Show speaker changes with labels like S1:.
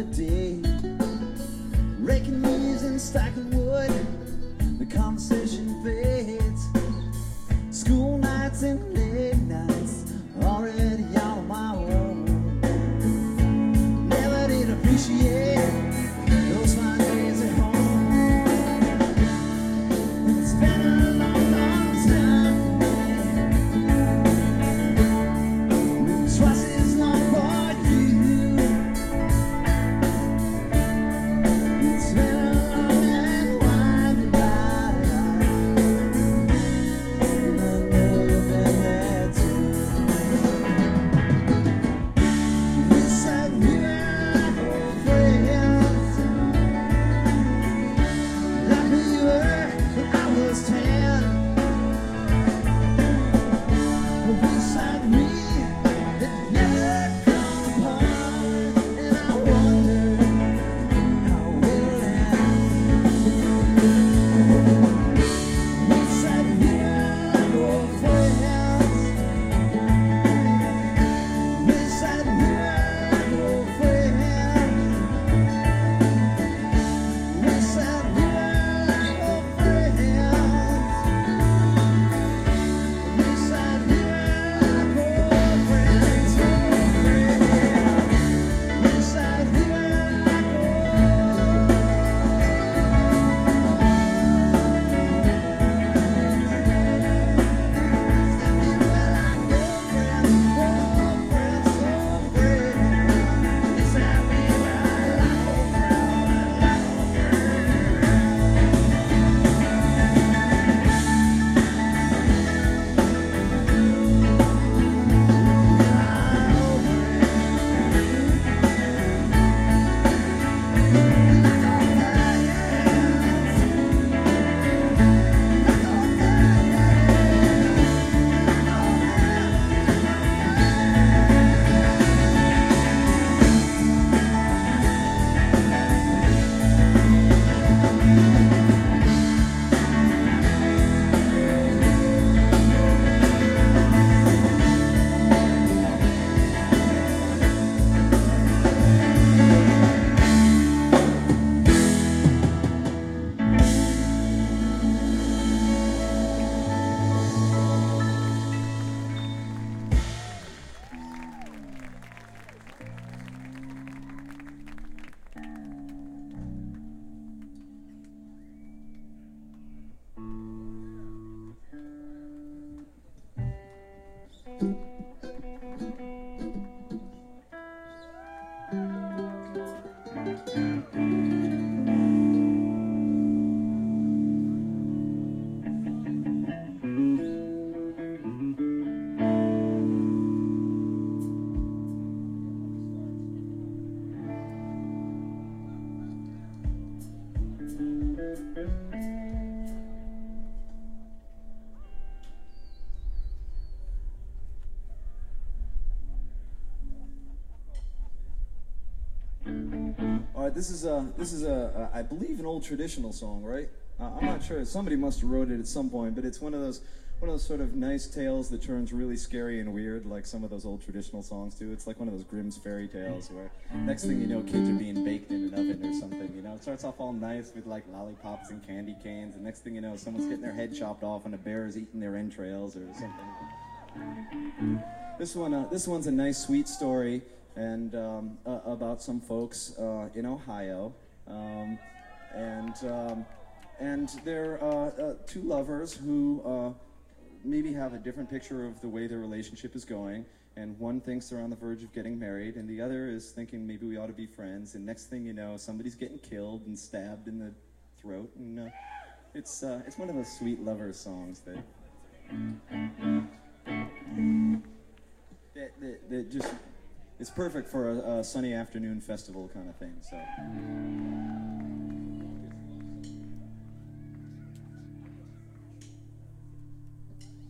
S1: day. Raking leaves and stacking wood, the conversation fades. School nights and late nights, already on my own. Never did appreciate those fine days at home. It's been a long, long time. Twice as long for you. It's been a long and winding ride, and I know you've been there too. We sat here like friends, like we were when I was 10. We sat me that never come apart, and I wonder how we'll end. We sat here like old friends. We sat here like old friends. We sat here like old friends. We sat here like old friends. We sat here like All right, this is I believe an old traditional song, right? I'm not sure. Somebody must have wrote it at some point, but it's one of those sort of nice tales that turns really scary and weird, like some of those old traditional songs do. It's like one of those Grimm's fairy tales where next thing you know, kids are being baked in an oven or something. You know, it starts off all nice with like lollipops and candy canes, and next thing you know, someone's getting their head chopped off and a bear is eating their entrails or something. This one's a nice, sweet story, and about some folks in Ohio, and they're two lovers who maybe have a different picture of the way their relationship is going, and one thinks they're on the verge of getting married, and the other is thinking maybe we ought to be friends, and next thing you know, somebody's getting killed and stabbed in the throat, and it's one of those sweet lover songs that just, it's perfect for a sunny afternoon festival kind of thing, so.